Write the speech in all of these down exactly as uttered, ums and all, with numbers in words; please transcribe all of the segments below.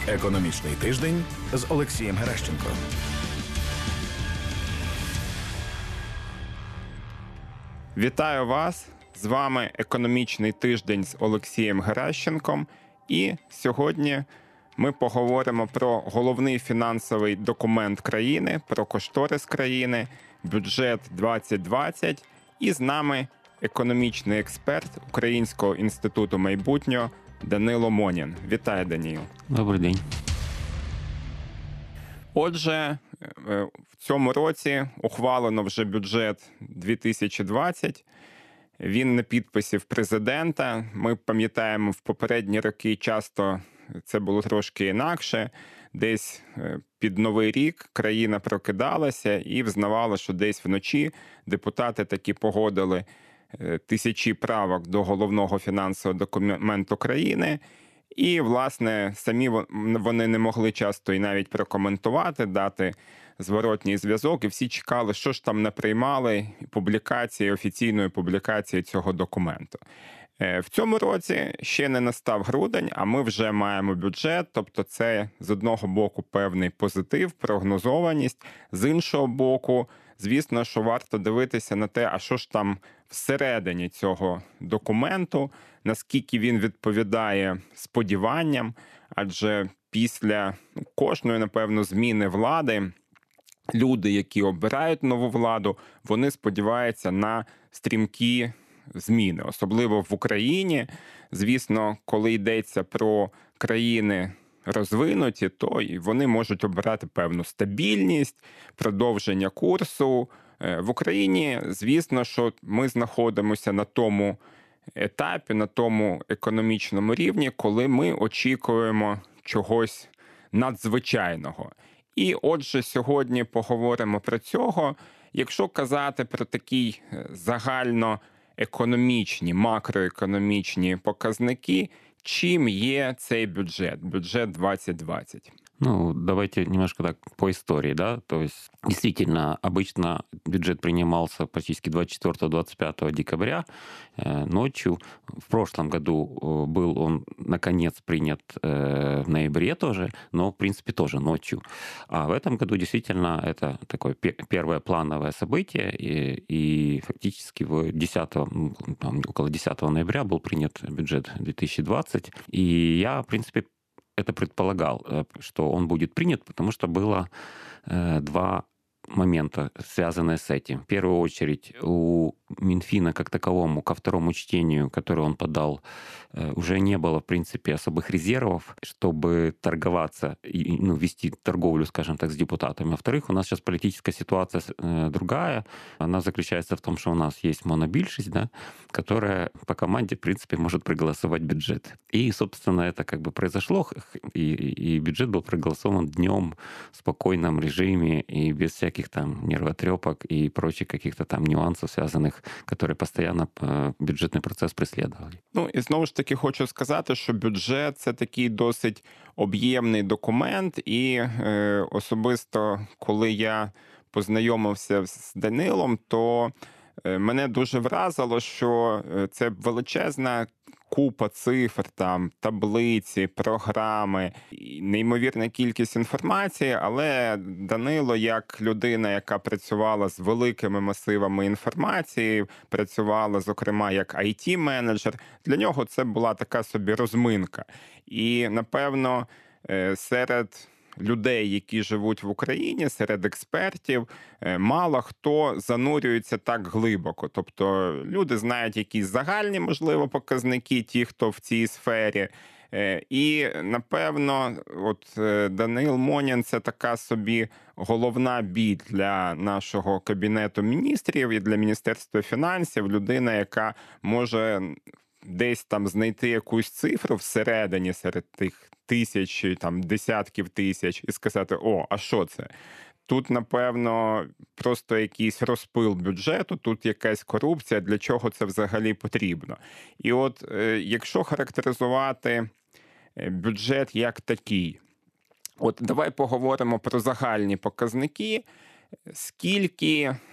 Економічний тиждень з Олексієм Геращенком. Вітаю вас! З вами Економічний тиждень з Олексієм Геращенком. І сьогодні ми поговоримо про головний фінансовий документ країни, про кошторис країни, бюджет двадцять двадцять. І з нами економічний експерт Українського інституту майбутнього Данило Монін. Вітаю, Даніл. Добрий день. Отже, в цьому році ухвалено вже бюджет дві тисячі двадцять. Він на підписі в президента. Ми пам'ятаємо, в попередні роки часто це було трошки інакше. Десь під Новий рік країна прокидалася і взнавала, що десь вночі депутати таки погодили тисячі правок до головного фінансового документу країни. І, власне, самі вони не могли часто і навіть прокоментувати, дати зворотній зв'язок. І всі чекали, що ж там не приймали публікації, офіційної публікації цього документу. В цьому році ще не настав грудень, а ми вже маємо бюджет. Тобто це, з одного боку, певний позитив, прогнозованість. З іншого боку, звісно, що варто дивитися на те, а що ж там всередині цього документу, наскільки він відповідає сподіванням, адже після кожної, напевно, зміни влади люди, які обирають нову владу, вони сподіваються на стрімкі зміни, особливо в Україні. Звісно, коли йдеться про країни розвинуті, то вони можуть обирати певну стабільність, продовження курсу. В Україні, звісно, що ми знаходимося на тому етапі, на тому економічному рівні, коли ми очікуємо чогось надзвичайного. І отже, сьогодні поговоримо про цього. Якщо казати про такі загальноекономічні, макроекономічні показники, чим є цей бюджет, бюджет двадцять двадцять? Ну, давайте немножко так по истории, да, то есть действительно обычно бюджет принимался практически двадцать четвёртого — двадцать пятого декабря э, ночью. В прошлом году был он, наконец, принят э, в ноябре тоже, но, в принципе, тоже ночью. А в этом году действительно это такое первое плановое событие, и, и фактически в десятого, ну, там, около десятого ноября был принят бюджет две тысячи двадцать, и я, в принципе, это предполагал, что он будет принят, потому что было э, два момента, связанные с этим. В первую очередь, у Минфина как таковому ко второму чтению, которое он подал, э, уже не было, в принципе, особых резервов, чтобы торговаться и, ну, вести торговлю, скажем так, с депутатами. Во-вторых, у нас сейчас политическая ситуация э, другая. Она заключается в том, что у нас есть монобильшесть, да, которая по команде, в принципе, может проголосовать бюджет. И, собственно, это как бы произошло, и, и бюджет был проголосован днем в спокойном режиме и без всяких там нервотрепок и прочих каких-то там нюансов, связанных, которые постоянно бюджетний процес преслідували. Ну, і знову ж таки хочу сказати, що бюджет – це такий досить об'ємний документ, і е, особисто, коли я познайомився з Данилом, то е, мене дуже вразило, що це величезна купа цифр, там, таблиці, програми, неймовірна кількість інформації, але Данило, як людина, яка працювала з великими масивами інформації, працювала, зокрема, як ай ті-менеджер, для нього це була така собі розминка. І, напевно, серед людей, які живуть в Україні, серед експертів, мало хто занурюється так глибоко. Тобто люди знають якісь загальні, можливо, показники, ті, хто в цій сфері. І, напевно, от Данил Монін – це така собі головна біль для нашого Кабінету міністрів і для Міністерства фінансів. Людина, яка може десь там знайти якусь цифру всередині серед тих тисяч, там, десятків тисяч і сказати: о, а що це? Тут, напевно, просто якийсь розпил бюджету, тут якась корупція, для чого це взагалі потрібно. І от, якщо характеризувати бюджет як такий, от давай поговоримо про загальні показники, скільки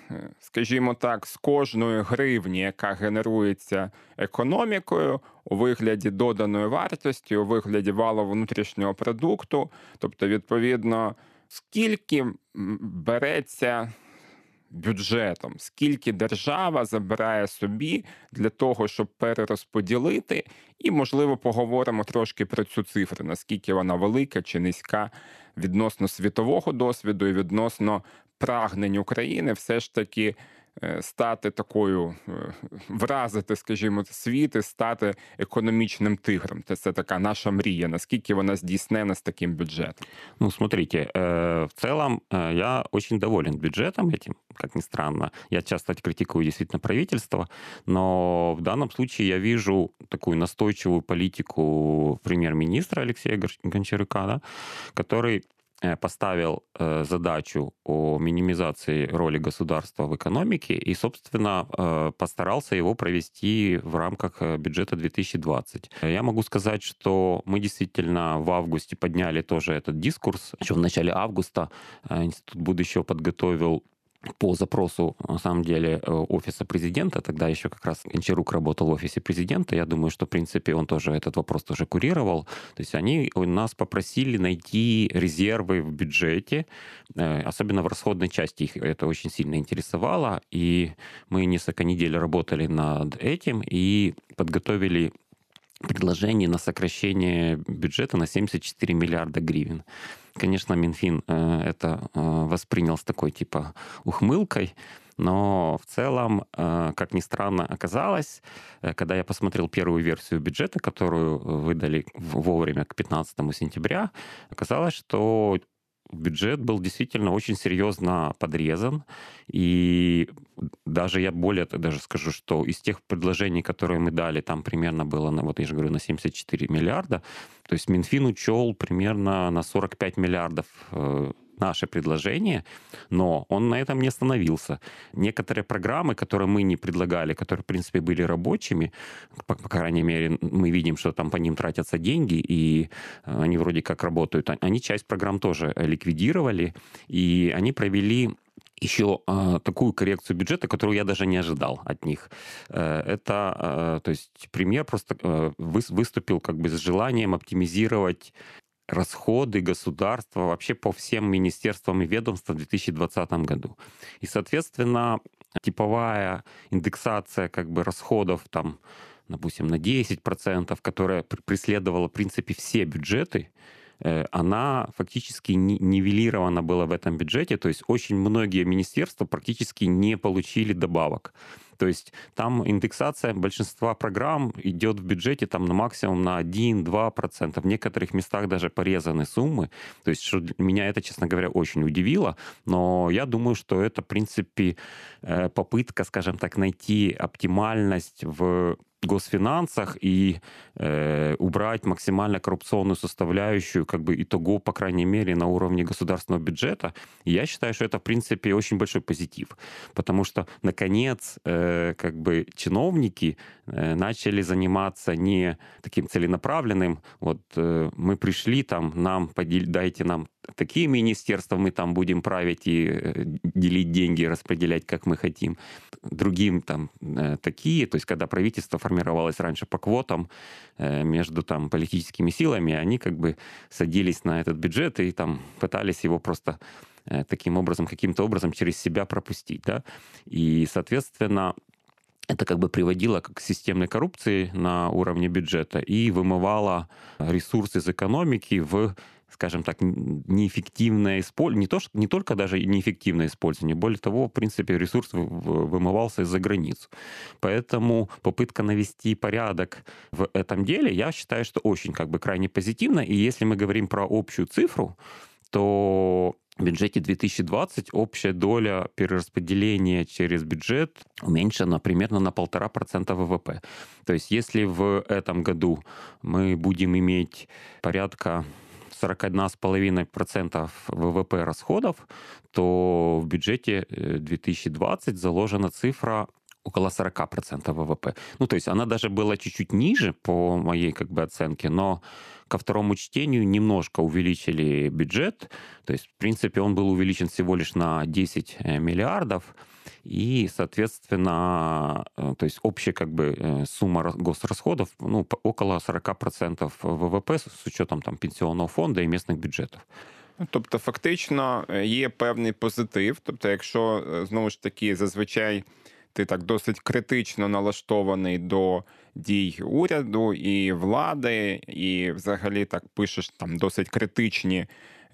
скажімо так, з кожної гривні, яка генерується економікою, у вигляді доданої вартості, у вигляді валового внутрішнього продукту, тобто, відповідно, скільки береться бюджетом, скільки держава забирає собі для того, щоб перерозподілити, і, можливо, поговоримо трошки про цю цифру, наскільки вона велика чи низька відносно світового досвіду і відносно прагнень України все ж таки стати такою, вразити, скажімо, світ і стати економічним тигром. Це така наша мрія, наскільки вона здійснена з таким бюджетом. Ну, смотрите, в целом я очень доволен бюджетом этим, как ни странно. Я часто критикую действительно правительство, но в данном случае я вижу такую настойчивую политику премьер-министра Алексея Гончарука, да, который поставил задачу о минимизации роли государства в экономике и, собственно, постарался его провести в рамках бюджета две тысячи двадцать. Я могу сказать, что мы действительно в августе подняли тоже этот дискурс. Еще в начале августа Институт будущего подготовил по запросу, на самом деле, офиса президента, тогда еще как раз Гончарук работал в офисе президента, я думаю, что, в принципе, он тоже этот вопрос тоже курировал. То есть они нас попросили найти резервы в бюджете, особенно в расходной части, их это очень сильно интересовало, и мы несколько недель работали над этим и подготовили предложение на сокращение бюджета на семьдесят четыре миллиарда гривен. Конечно, Минфин это воспринял с такой типа ухмылкой, но в целом, как ни странно оказалось, когда я посмотрел первую версию бюджета, которую выдали вовремя к пятнадцатому сентября, оказалось, что бюджет был действительно очень серьезно подрезан, и даже я более даже скажу, что из тех предложений, которые мы дали, там примерно было, на, вот я же говорю, на семьдесят четыре миллиарда, то есть Минфин учел примерно на сорок пять миллиардов э, наше предложение, но он на этом не остановился. Некоторые программы, которые мы не предлагали, которые, в принципе, были рабочими, по, по крайней мере, мы видим, что там по ним тратятся деньги, и они вроде как работают, они часть программ тоже ликвидировали, и они провели еще э, такую коррекцию бюджета, которую я даже не ожидал от них. Э, это, э, то есть, премьер просто э, выступил как бы с желанием оптимизировать расходы государства вообще по всем министерствам и ведомствам в две тысячи двадцатом году. И, соответственно, типовая индексация как бы расходов там, допустим, на десять процентов, которая преследовала, в принципе, все бюджеты, она фактически нивелирована была в этом бюджете, то есть очень многие министерства практически не получили добавок. То есть там индексация большинства программ идет в бюджете там на максимум на один-два процента. В некоторых местах даже порезаны суммы. То есть что меня это, честно говоря, очень удивило. Но я думаю, что это, в принципе, попытка, скажем так, найти оптимальность в госфинансах и э, убрать максимально коррупционную составляющую, как бы итого, по крайней мере, на уровне государственного бюджета. И я считаю, что это, в принципе, очень большой позитив. Потому что, наконец, э, как бы чиновники э, начали заниматься не таким целенаправленным, вот э, мы пришли, там, нам, подел... дайте нам такие министерства, мы там будем править и делить деньги, распределять, как мы хотим. Другим там такие, то есть когда правительство формировалось раньше по квотам между там политическими силами, они как бы садились на этот бюджет и там пытались его просто таким образом, каким-то образом через себя пропустить, да. И, соответственно, это как бы приводило к системной коррупции на уровне бюджета и вымывало ресурсы из экономики в, скажем так, неэффективное использование, не, то, не только даже неэффективное использование, более того, в принципе, ресурс вымывался из-за границ. Поэтому попытка навести порядок в этом деле, я считаю, что очень как бы крайне позитивно. И если мы говорим про общую цифру, то в бюджете две тысячи двадцать общая доля перераспределения через бюджет уменьшена примерно на полтора процента ВВП. То есть если в этом году мы будем иметь порядка сорок один целых пять десятых процента ВВП расходов, то в бюджете две тысячи двадцать заложена цифра около сорок процентов ВВП. Ну, то есть она даже была чуть-чуть ниже по моей как бы оценке, но ко второму чтению немножко увеличили бюджет. То есть, в принципе, он был увеличен всего лишь на десять миллиардов. и, соответственно, то есть общая как бы сумма госрасходов ну, около сорок процентов ВВП с учетом там, пенсионного фонда і місцевих бюджетів. Тобто, фактично, є певний позитив. Тобто, якщо, знову ж таки, зазвичай ти так досить критично налаштований до дій уряду і влади, і взагалі так пишеш там досить критичні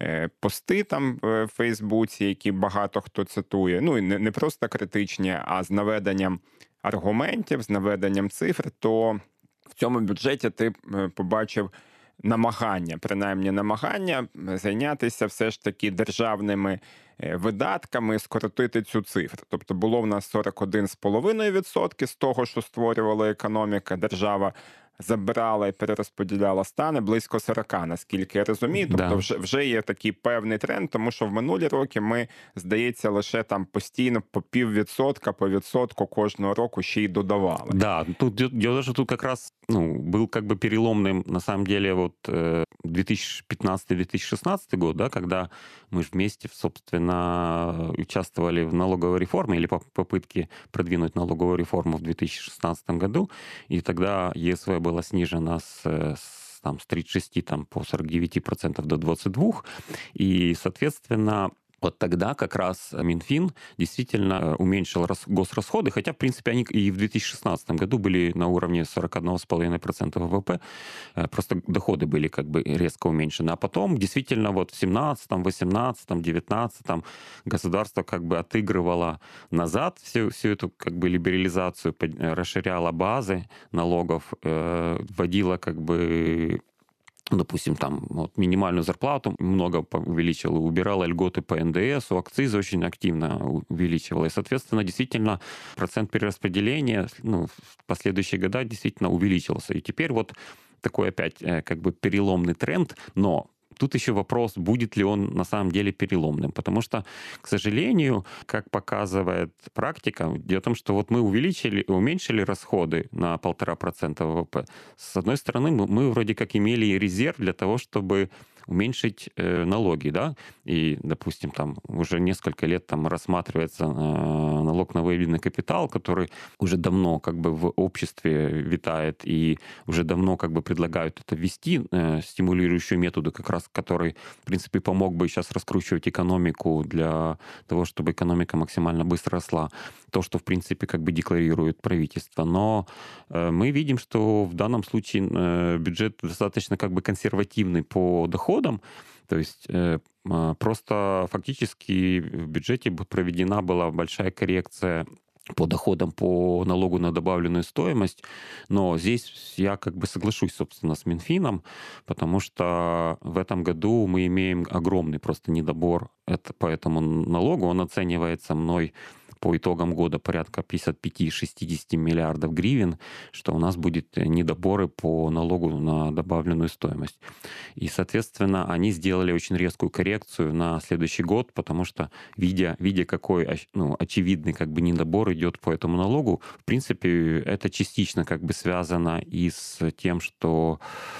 пости там в Фейсбуці, які багато хто цитує. Ну, і не просто критичні, а з наведенням аргументів, з наведенням цифр, то в цьому бюджеті ти побачив намагання, принаймні намагання зайнятися все ж таки державними видатками, скоротити цю цифру. Тобто було в нас сорок один цілих п'ять десятих відсотка з того, що створювала економіка, держава забирала і перерозподіляла, стане близько сорок, наскільки я розумію. Тобто да. вже, вже є такий певний тренд, тому що в минулі роки ми, здається, лише там постійно по піввідсотка, по відсотку кожного року ще й додавали. Да, тут дело же тут как раз ну, был как бы переломным, на самом деле, вот две тысячи пятнадцатый - две тысячи шестнадцатый год, да, когда мы же вместе, собственно, участвовали в налоговой реформе или попытке продвинуть налоговую реформу в две тысячи шестнадцатом году, и тогда ЕСВ была снижена с, с, там, с тридцати шести там, по сорок девять процентов до двадцати двох, и, соответственно, вот тогда как раз Минфин действительно уменьшил госрасходы, хотя, в принципе, они и в две тысячи шестнадцатом году были на уровне сорок один целых пять десятых процента ВВП, просто доходы были как бы резко уменьшены. А потом действительно вот в семнадцатом, восемнадцатом, девятнадцатом государство как бы отыгрывало назад всю, всю эту как бы либерализацию, расширяло базы налогов, вводило как бы... допустим, там вот, минимальную зарплату много увеличила, убирала льготы по эн дэ эсу, акцизы очень активно увеличивала. И, соответственно, действительно, процент перераспределения ну, в последующие года действительно увеличился. И теперь вот такой опять как бы переломный тренд, но тут еще вопрос, будет ли он на самом деле переломным. Потому что, к сожалению, как показывает практика, дело в том, что вот мы увеличили, уменьшили расходы на полтора процента ВВП. С одной стороны, мы, мы вроде как имели резерв для того, чтобы уменьшить э, налоги, да, и, допустим, там уже несколько лет там рассматривается э, налог на выведенный капитал, который уже давно как бы в обществе витает и уже давно как бы предлагают это ввести, э, стимулирующие методы, как раз который, в принципе, помог бы сейчас раскручивать экономику для того, чтобы экономика максимально быстро росла. То, что, в принципе, как бы декларирует правительство. Но э, мы видим, что в данном случае э, бюджет достаточно как бы консервативный по доходам. То есть э, просто фактически в бюджете проведена была большая коррекция по доходам по налогу на добавленную стоимость, но здесь я как бы соглашусь, собственно, с Минфином, потому что в этом году мы имеем огромный просто недобор это, по этому налогу, он оценивается мной по итогам года порядка пятьдесят пять - шестьдесят миллиардов гривен, что у нас будет недоборы по налогу на добавленную стоимость. И, соответственно, они сделали очень резкую коррекцию на следующий год, потому что, видя, видя какой ну, очевидный как бы недобор идет по этому налогу, в принципе, это частично как бы связано и с тем, что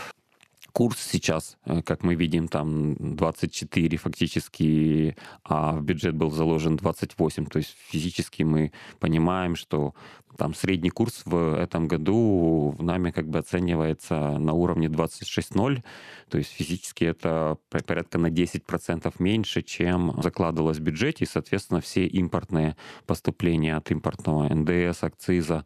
курс сейчас, как мы видим, там двадцать четыре фактически, а в бюджет был заложен двадцать восемь. То есть физически мы понимаем, что там средний курс в этом году нами как бы оценивается на уровне двадцать шесть ноль. То есть физически это порядка на десять процентов меньше, чем закладывалось в бюджете. И, соответственно, все импортные поступления от импортного эн дэ эс, акциза,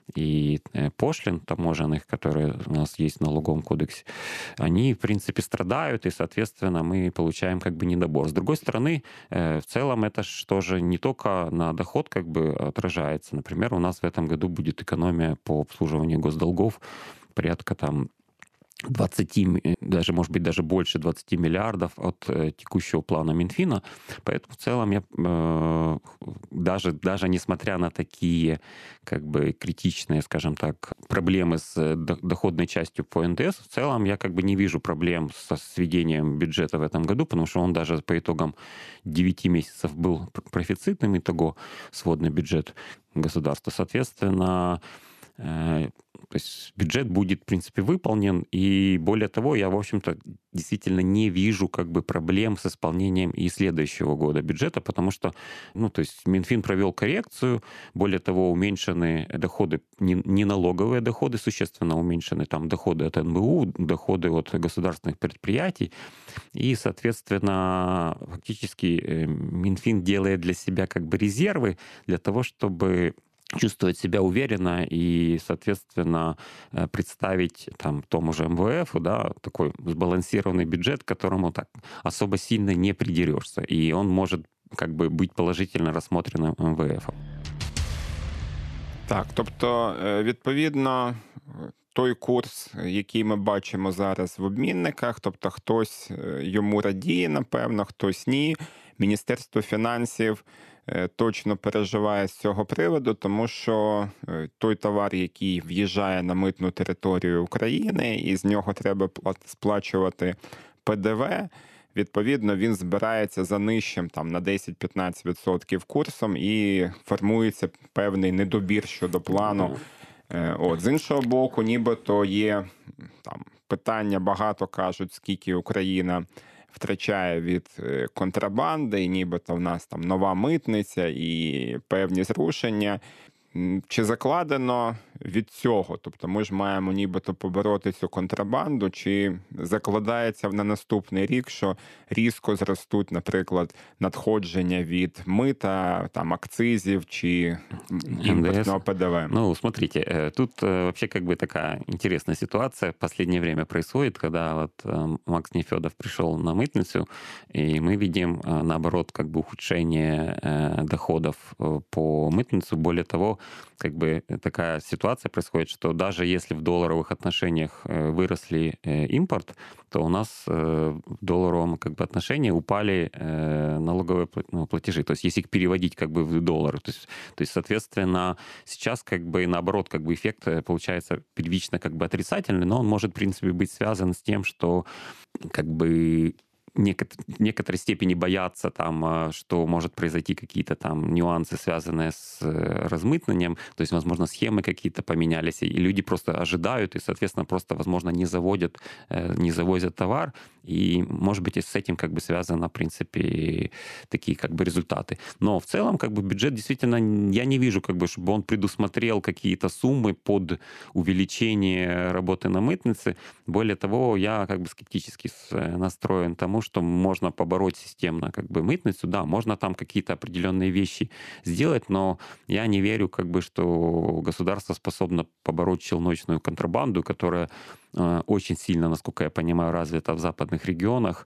и пошлин таможенных, которые у нас есть в налоговом кодексе, они, в принципе, страдают, и, соответственно, мы получаем как бы недобор. С другой стороны, в целом это же тоже не только на доход как бы отражается. Например, у нас в этом году будет экономия по обслуживанию госдолгов порядка там двадцать, даже, может быть, даже больше двадцати миллиардов от э, текущего плана Минфина. Поэтому в целом я э, даже, даже несмотря на такие как бы критичные, скажем так, проблемы с доходной частью по эн дэ эс, в целом я как бы не вижу проблем со сведением бюджета в этом году, потому что он даже по итогам девяти месяцев был профицитным, итого сводный бюджет государства. Соответственно, То есть бюджет будет, в принципе, выполнен, и более того, я, в общем-то, действительно не вижу как бы проблем с исполнением и следующего года бюджета, потому что, ну, то есть Минфин провел коррекцию, более того, уменьшены доходы, не, не налоговые доходы, существенно уменьшены там доходы от эн бэ у, доходы от государственных предприятий, и, соответственно, фактически Минфин делает для себя как бы резервы для того, чтобы чувствовать себя уверенно и, соответственно, представить там тому же эм вэ эфу, да, такой сбалансированный бюджет, к которому так особо сильно не придерешься. И он может как би бути положительно розсмотреним эм вэ ефом. Так, тобто, відповідно, той курс, який ми бачимо зараз в обмінниках, тобто хтось йому радіє, напевно, хтось ні. Міністерство фінансів точно переживає з цього приводу, тому що той товар, який в'їжджає на митну територію України, і з нього треба сплачувати пе де ве, відповідно, він збирається за нижчим там, на десять-п'ятнадцять відсотків курсом і формується певний недобір щодо плану. От, з іншого боку, нібито є там, питання, багато кажуть, скільки Україна втрачає від контрабанди, і нібито в нас там нова митниця і певні зрушення. Чи закладено від цього? Тобто ми ж маємо нібито побороти цю контрабанду, чи закладається на наступний рік, що різко зростуть, наприклад, надходження від мита, там, акцизів чи імпортного пе де ве? Ну, смотрите, тут вообще как бы такая интересная ситуация в последнее время происходит, когда вот Макс Нефёдов пришел на мытницу, и мы видим, наоборот, как бы ухудшение доходов по мытницу. Более того, как бы такая ситуация происходит, что даже если в долларовых отношениях выросли импорт, то у нас в долларовом как бы отношении упали налоговые платежи. То есть если их переводить как бы в доллары, то есть, то есть соответственно, сейчас как бы наоборот как бы эффект получается первично как бы отрицательный, но он может в принципе быть связан с тем, что как бы в некоторой степени боятся, там, что может произойти какие-то там нюансы, связанные с размытнением, то есть, возможно, схемы какие-то поменялись, и люди просто ожидают, и, соответственно, просто, возможно, не заводят, не завозят товар, и, может быть, и с этим как бы связано, в принципе, такие как бы результаты. Но в целом, как бы, бюджет действительно, я не вижу, как бы, чтобы он предусмотрел какие-то суммы под увеличение работы на мытнице. Более того, я как бы скептически настроен тому, что можно побороть системно как бы мытницу. Да, можно там какие-то определенные вещи сделать, но я не верю, как бы, что государство способно побороть челночную контрабанду, которая э, очень сильно, насколько я понимаю, развита в западных регионах.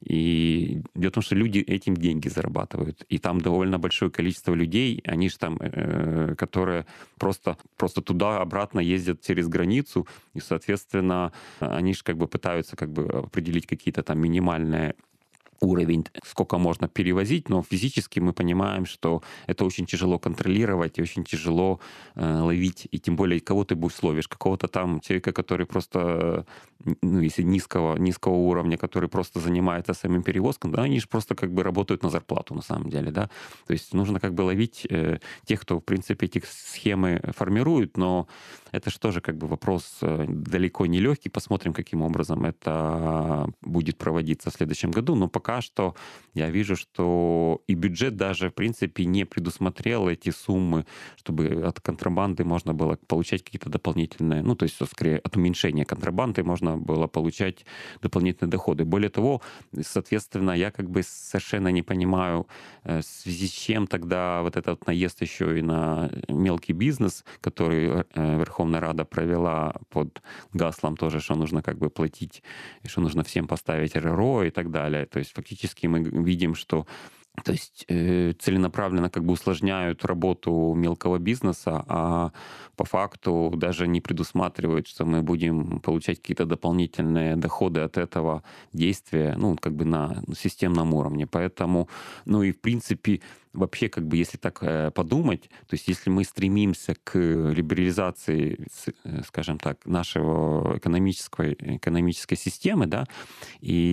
И дело в том, что люди этим деньги зарабатывают. И там довольно большое количество людей, они же там, э, которые просто, просто туда-обратно ездят через границу, и, соответственно, они же как бы пытаются как бы определить какие-то там минимальные уровень, сколько можно перевозить, но физически мы понимаем, что это очень тяжело контролировать и очень тяжело э, ловить, и тем более кого ты будешь ловишь, какого-то там человека, который просто, ну, если низкого, низкого уровня, который просто занимается самим перевозком, да, они же просто как бы работают на зарплату на самом деле, да, то есть нужно как бы ловить э, тех, кто, в принципе, эти схемы формирует, но это же тоже как бы вопрос далеко не легкий, посмотрим, каким образом это будет проводиться в следующем году, но пока что я вижу, что и бюджет даже, в принципе, не предусмотрел эти суммы, чтобы от контрабанды можно было получать какие-то дополнительные, ну, то есть, скорее, от уменьшения контрабанды можно было получать дополнительные доходы. Более того, соответственно, я как бы совершенно не понимаю, в связи с чем тогда вот этот наезд еще и на мелкий бизнес, который Верховная Рада провела под гаслом тоже, что нужно как бы платить, и что нужно всем поставить эр эр о и так далее. То есть фактически мы видим, что то есть э, целенаправленно как бы усложняют работу мелкого бизнеса, а по факту даже не предусматривают, что мы будем получать какие-то дополнительные доходы от этого действия, ну, как бы на системном уровне. Поэтому, ну и в принципе, вообще, как бы, если так э, подумать, то есть если мы стремимся к либерализации, скажем так, нашего экономической, экономической системы, да, и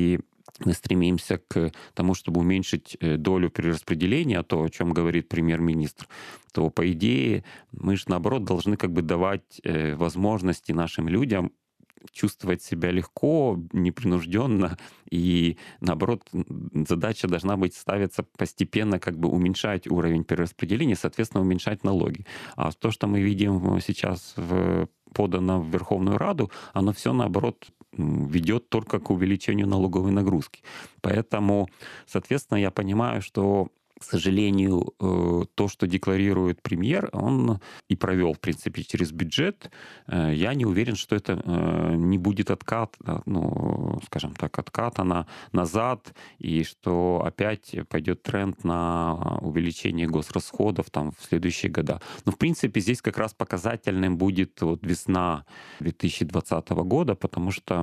мы стремимся к тому, чтобы уменьшить долю перераспределения, то, о чем говорит премьер-министр, то, по идее, мы же, наоборот, должны как бы давать возможности нашим людям чувствовать себя легко, непринужденно, и, наоборот, задача должна быть ставиться постепенно, как бы уменьшать уровень перераспределения, соответственно, уменьшать налоги. А то, что мы видим сейчас в, подано в Верховную Раду, оно все, наоборот, ведет только к увеличению налоговой нагрузки. Поэтому, соответственно, я понимаю, что, к сожалению, то, что декларирует премьер, он и провел, в принципе, через бюджет. Я не уверен, что это не будет откат, ну, скажем так, откатано назад, и что опять пойдет тренд на увеличение госрасходов там, в следующие года. Но, в принципе, здесь как раз показательным будет вот весна две тысячи двадцатого года, потому что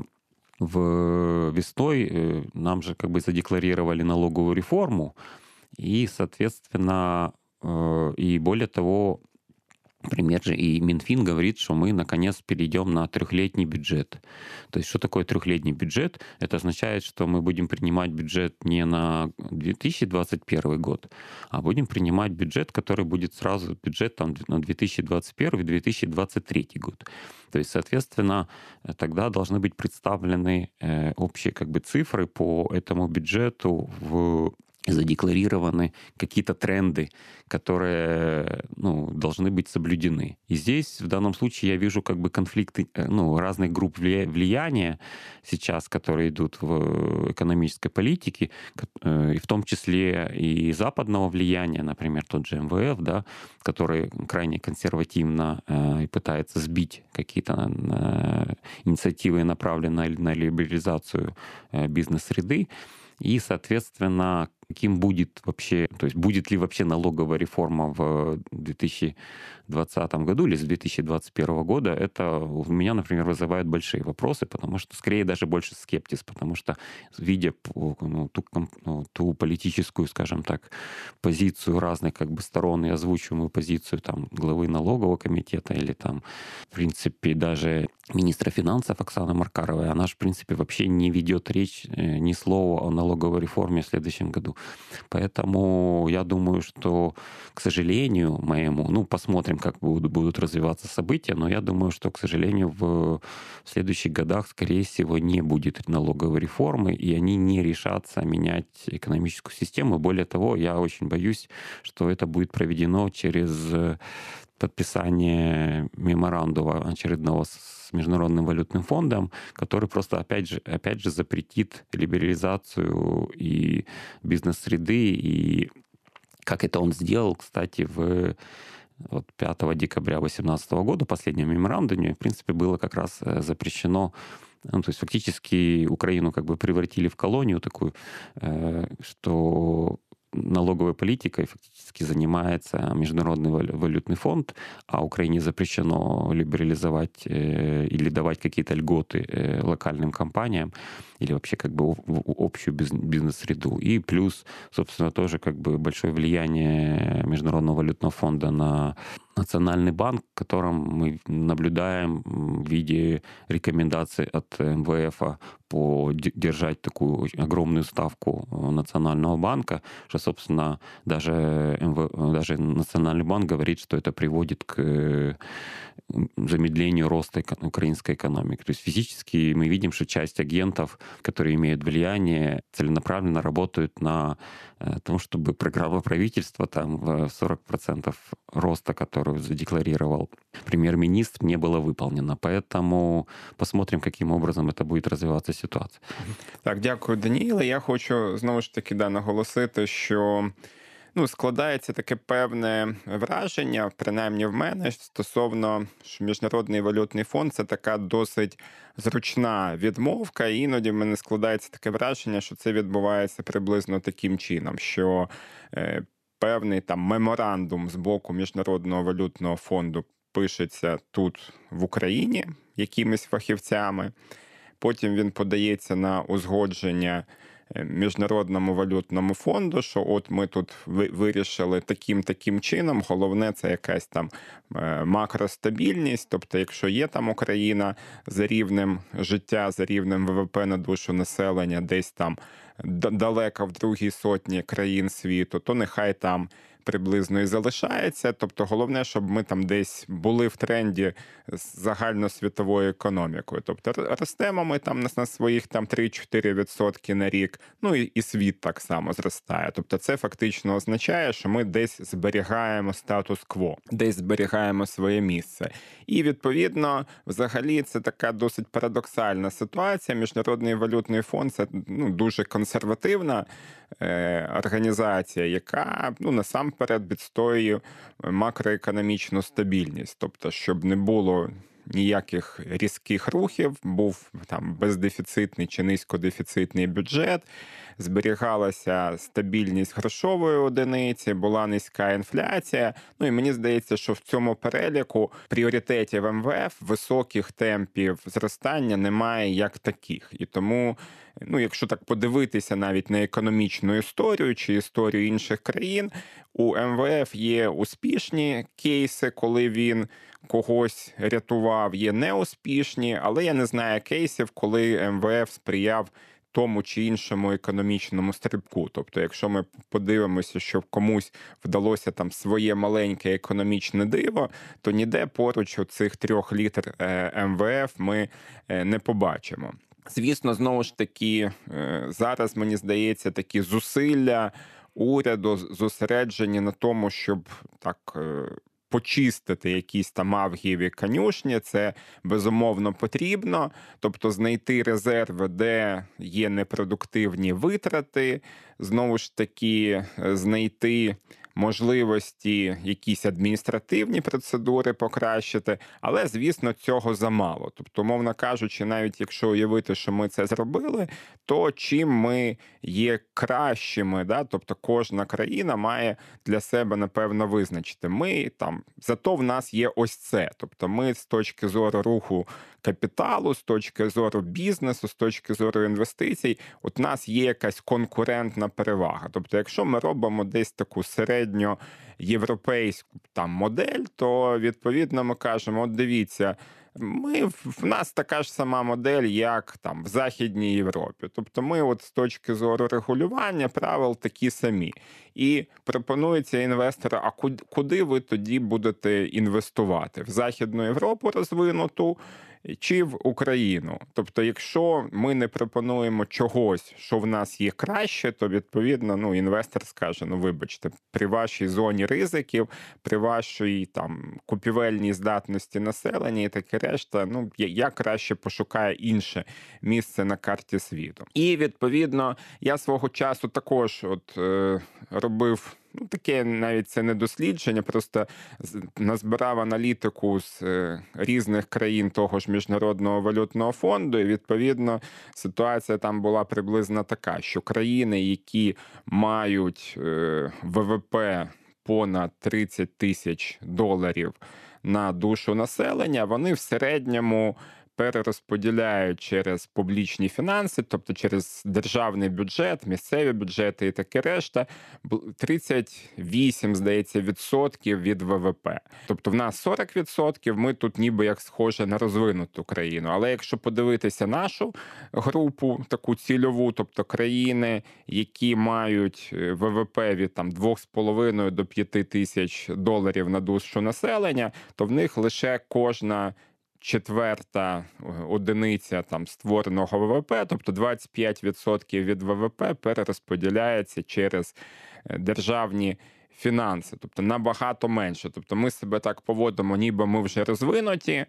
в весной нам же как бы задекларировали налоговую реформу, и, соответственно, и более того, премьер же и Минфин говорит, что мы, наконец, перейдем на трехлетний бюджет. То есть что такое трехлетний бюджет? Это означает, что мы будем принимать бюджет не на две тысячи двадцать первый год, а будем принимать бюджет, который будет сразу бюджет там, на две тысячи двадцать первый - две тысячи двадцать третий год. То есть, соответственно, тогда должны быть представлены общие как бы, цифры по этому бюджету в задекларированы какие-то тренды, которые ну, должны быть соблюдены. И здесь в данном случае я вижу как бы конфликты ну, разных групп влияния сейчас, которые идут в экономической политике, и в том числе и западного влияния, например, тот же эм вэ эф, да, который крайне консервативно и пытается сбить какие-то инициативы, направленные на либерализацию бизнес-среды. И, соответственно, каким будет вообще, то есть будет ли вообще налоговая реформа в две тысячи двадцатом году или с две тысячи двадцать первого года, это у меня, например, вызывает большие вопросы, потому что, скорее, даже больше скептиз, потому что, видя ну, ту, ну, ту политическую, скажем так, позицию разных как бы сторон и озвучиваемую позицию там, главы налогового комитета или там, в принципе, даже министра финансов Оксаны Маркаровой, она же, в принципе, вообще не ведет речь ни слова о налоговой реформе в следующем году. Поэтому я думаю, что, к сожалению моему, ну, посмотрим, как будут, будут развиваться события, но я думаю, что, к сожалению, в следующих годах, скорее всего, не будет налоговой реформы, и они не решатся менять экономическую систему. Более того, я очень боюсь, что это будет проведено через подписание меморандума очередного с Международным валютным фондом, который просто, опять же, опять же запретит либерализацию и бизнес-среды. И как это он сделал, кстати, в вот пятого декабря две тысячи восемнадцатого года, в последнем меморандуме, в принципе, было как раз запрещено. Ну, то есть фактически Украину как бы превратили в колонию такую, что налоговой политикой фактически занимается Международный валютный фонд, а Украине запрещено либерализовать э, или давать какие-то льготы э, локальным компаниям или вообще как бы в общую бизнес-среду. И плюс, собственно, тоже как бы большое влияние Международного валютного фонда на Национальный банк, в котором мы наблюдаем в виде рекомендаций от эм вэ эф по держать такую огромную ставку Национального банка, что, собственно, даже, эм вэ, даже Национальный банк говорит, что это приводит к замедлению роста украинской экономики. То есть физически мы видим, что часть агентов, которые имеют влияние, целенаправленно работают на том, чтобы программа правительства там в сорок процентов роста, которую задекларировал премьер-министр, не была выполнена. Поэтому посмотрим, каким образом это буде розвиватися ситуація. Так, дякую, Даніїле. Я хочу знову ж таки да, наголосити, що ну, складається таке певне враження, принаймні в мене, стосовно, що Міжнародний валютний фонд – це така досить зручна відмовка, і іноді в мене складається таке враження, що це відбувається приблизно таким чином, що е, певний там меморандум з боку Міжнародного валютного фонду пишеться тут, в Україні, якимись фахівцями, потім він подається на узгодження Міжнародному валютному фонду, що от ми тут вирішили таким-таким чином, головне це якась там макростабільність, тобто якщо є там Україна за рівнем життя, за рівнем ВВП на душу населення десь там далеко в другій сотні країн світу, то нехай там приблизно і залишається. Тобто головне, щоб ми там десь були в тренді з загальносвітовою економікою. Тобто ростемо ми там на своїх там три-чотири відсотки на рік, ну і, і світ так само зростає. Тобто це фактично означає, що ми десь зберігаємо статус-кво, десь зберігаємо своє місце. І відповідно, взагалі, це така досить парадоксальна ситуація. Міжнародний валютний фонд – це ну, дуже консервативна е, організація, яка ну, насамперед відстоює макроекономічну стабільність. Тобто, щоб не було ніяких різких рухів, був там бездефіцитний чи низькодефіцитний бюджет, зберігалася стабільність грошової одиниці, була низька інфляція. Ну і мені здається, що в цьому переліку пріоритетів ем ве еф високих темпів зростання немає як таких. І тому, ну, якщо так подивитися навіть на економічну історію чи історію інших країн, у ем ве еф є успішні кейси, коли він когось рятував, є неуспішні, але я не знаю кейсів, коли ем ве еф сприяв тому чи іншому економічному стрибку. Тобто, якщо ми подивимося, що комусь вдалося там своє маленьке економічне диво, то ніде поруч у цих трьох літер ем ве еф ми не побачимо. Звісно, знову ж таки, зараз, мені здається, такі зусилля уряду зосереджені на тому, щоб так почистити якісь там авгієві конюшні, це безумовно потрібно, тобто знайти резерви, де є непродуктивні витрати, знову ж таки знайти можливості якісь адміністративні процедури покращити, але, звісно, цього замало. Тобто, мовно кажучи, навіть якщо уявити, що ми це зробили, то чим ми є кращими, да? Тобто кожна країна має для себе, напевно, визначити. Ми там, зато в нас є ось це. Тобто ми з точки зору руху капіталу, з точки зору бізнесу, з точки зору інвестицій, от у нас є якась конкурентна перевага. Тобто, якщо ми робимо десь таку середньоєвропейську там модель, то, відповідно, ми кажемо, от дивіться, ми, в нас така ж сама модель, як там в Західній Європі. Тобто ми от з точки зору регулювання правил такі самі. І пропонується інвестору, а куди, куди ви тоді будете інвестувати? В Західну Європу розвинуту чи в Україну? Тобто, якщо ми не пропонуємо чогось, що в нас є краще, то, відповідно, ну, інвестор скаже, ну, вибачте, при вашій зоні ризиків, при вашій там купівельній здатності населення і таке решта, ну, я краще пошукаю інше місце на карті світу. І, відповідно, я свого часу також от е, робив Ну, таке навіть це не дослідження, просто назбирав аналітику з різних країн того ж Міжнародного валютного фонду, і, відповідно, ситуація там була приблизно така, що країни, які мають ВВП понад тридцять тисяч доларів на душу населення, вони в середньому перерозподіляють через публічні фінанси, тобто через державний бюджет, місцеві бюджети і таке решта, тридцять вісім, здається, відсотків від ВВП. Тобто в нас сорок відсотків, ми тут ніби як схоже на розвинуту країну. Але якщо подивитися нашу групу, таку цільову, тобто країни, які мають ВВП від там двох з половиною до п'яти тисяч доларів на душу населення, то в них лише кожна четверта одиниця там створеного ВВП, тобто двадцять п'ять відсотків від ВВП перерозподіляється через державні фінанси, тобто набагато менше. Тобто ми себе так поводимо, ніби ми вже розвинуті,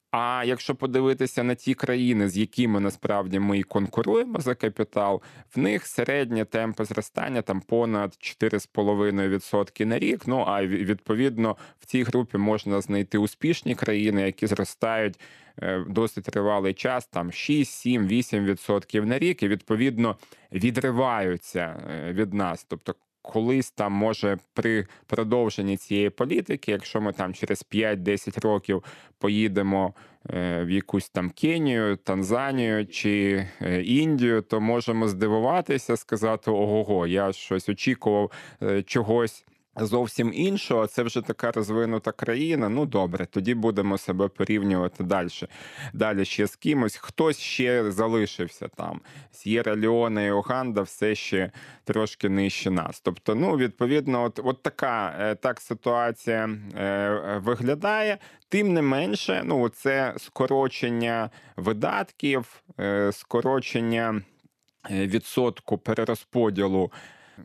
а якщо подивитися на ті країни, з якими насправді ми і конкуруємо за капітал, в них середні темпи зростання там понад чотири з половиною відсотки на рік. Ну, а відповідно в цій групі можна знайти успішні країни, які зростають досить тривалий час, там шість, сім, вісім відсотків на рік, і відповідно відриваються від нас. Тобто колись там, може, при продовженні цієї політики, якщо ми там через п'ять-десять років поїдемо в якусь там Кенію, Танзанію чи Індію, то можемо здивуватися, сказати, ого-го, я щось очікував чогось зовсім іншого, це вже така розвинута країна, ну добре, тоді будемо себе порівнювати далі. Далі ще з кимось, хтось ще залишився там. С'єра-Леоне і Уганда все ще трошки нижче нас. Тобто, ну, відповідно, от, от така так ситуація е, виглядає. Тим не менше, ну, це скорочення видатків, е, скорочення відсотку перерозподілу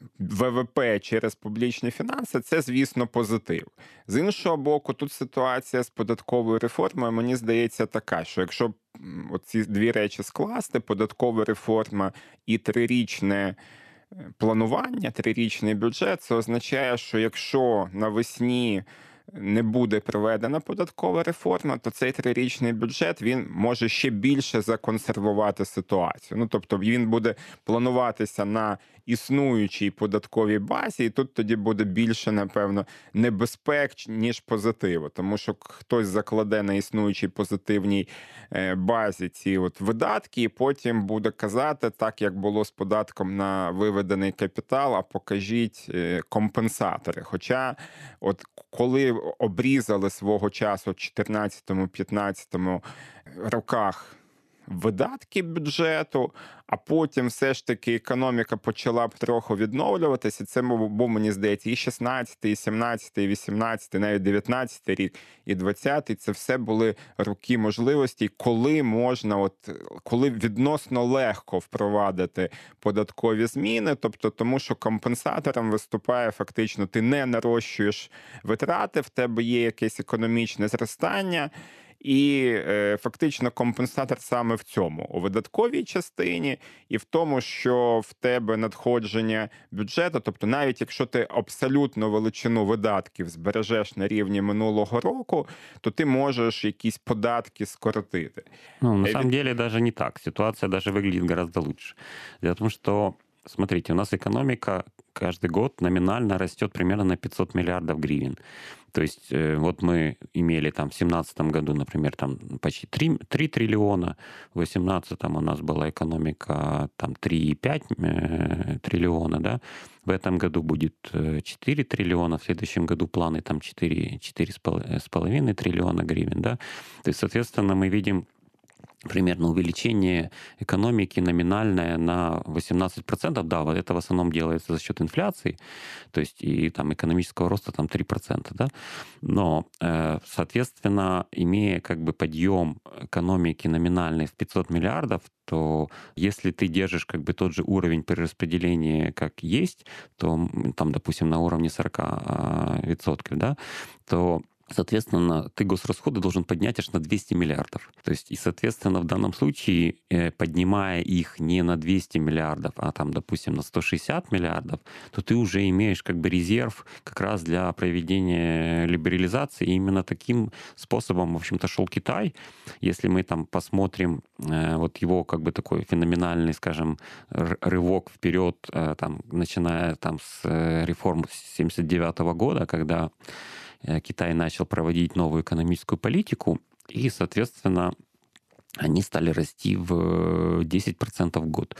ВВП через публічні фінанси – це, звісно, позитив. З іншого боку, тут ситуація з податковою реформою, мені здається, така, що якщо ці дві речі скласти, податкова реформа і трирічне планування, трирічний бюджет, це означає, що якщо навесні не буде проведена податкова реформа, то цей трирічний бюджет, він може ще більше законсервувати ситуацію. Ну, тобто він буде плануватися на існуючій податковій базі, і тут тоді буде більше, напевно, небезпек, ніж позитиву. Тому що хтось закладе на існуючій позитивній базі ці от видатки, і потім буде казати, так як було з податком на виведений капітал, а покажіть компенсатори. Хоча от коли обрізали свого часу в чотирнадцятому-п'ятнадцятому роках видатки бюджету, а потім все ж таки економіка почала б трохи відновлюватися. Це був, мені здається, і шістнадцятий, і сімнадцятий, і вісімнадцятий, навіть дев'ятнадцятий рік, і двадцятий. Це все були роки можливостей, коли можна, от, коли відносно легко впровадити податкові зміни, тобто тому, що компенсатором виступає фактично, ти не нарощуєш витрати, в тебе є якесь економічне зростання, і е, фактично компенсатор саме в цьому, у видатковій частині і в тому, що в тебе надходження бюджету, тобто навіть якщо ти абсолютно величину видатків збережеш на рівні минулого року, то ти можеш якісь податки скоротити. Ну, на самом деле даже не так. Ситуация даже выглядит гораздо лучше. Дело в том, что, смотрите, у нас экономика каждый год номинально растет примерно на пятьсот миллиардов гривен. То есть вот мы имели там в семнадцатом году, например, там почти три, три триллиона, в восемнадцатом у нас была экономика там три и пять триллиона, да, в этом году будет четыре триллиона, в следующем году планы там четыре, четыре с половиной триллиона гривен, да. То есть, соответственно, мы видим примерно увеличение экономики номинальное на восемнадцать процентов. Да, вот это в основном делается за счет инфляции, то есть и там экономического роста там три процента, да. Но, соответственно, имея как бы подъем экономики номинальный в пятьсот миллиардов, то если ты держишь как бы тот же уровень перераспределения, как есть, то там, допустим, на уровне сорок процентов, да, то соответственно, ты госрасходы должен поднять аж на двести миллиардов. То есть, и, соответственно, в данном случае, поднимая их не на двести миллиардов, а там, допустим, на сто шестьдесят миллиардов, то ты уже имеешь как бы резерв как раз для проведения либерализации. И именно таким способом, в общем-то, шел Китай. Если мы там посмотрим вот его как бы такой феноменальный, скажем, рывок вперед, там, начиная там с реформ семьдесят девятого года, когда Китай начал проводить новую экономическую политику, и, соответственно, они стали расти в десять процентов в год.